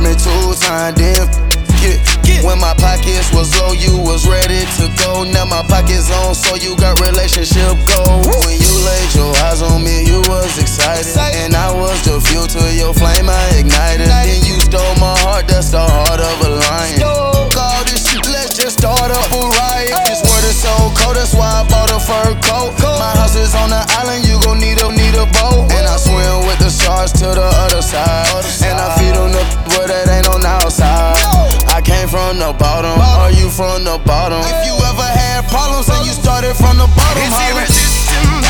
me 2 times, then when my pockets was low, you was ready to go. Now my pockets on, so you got relationship goals. When you laid your eyes on me, you was excited, and I was the fuel to your flame, I ignited. Then you stole my heart, that's the heart of a lion. All this shit, let's just start up a riot. This word is so cold, that's why I bought a fur coat. My house is on the island, you gon' need a boat. And I swim with the sharks to the other side, and I feed on the where that ain't on the outside. I came from the bottom, are you from the bottom? If you ever had problems and you started from the bottom, it's irresistible.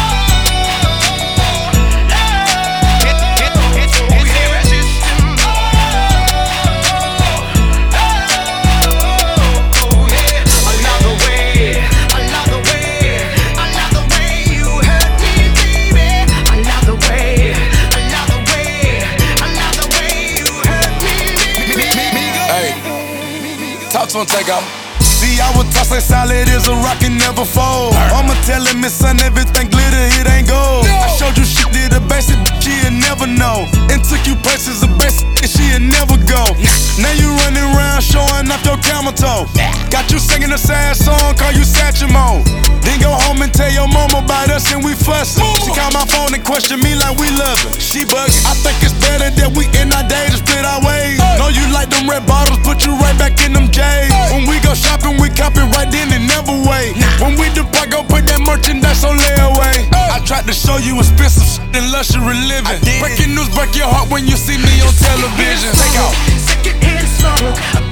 Talks on take off. See, I was tossed like solid as a rock and never fold. I'ma tell him, his son, everything glitter, it ain't gold. I showed you shit did a basic, she'll never know. And took you places of basic, and she'll never go. Now you running around showing off your camel toe. Got you singing a sad song, call you Satchmo. Then go home and tell your mama about us and we fussin'. She call my phone and question me like we lovin'. She buggin'. I think it's better that we end our day to split our ways. Know you like them red bottles, put you right back in them J's. When we go shopping, we cop it right then and never wait. When we depart, go put that merchandise on layaway. I tried to show you expensive shit and luxury living. Breaking news break your heart when you see me on television. Take off. Second hand slow.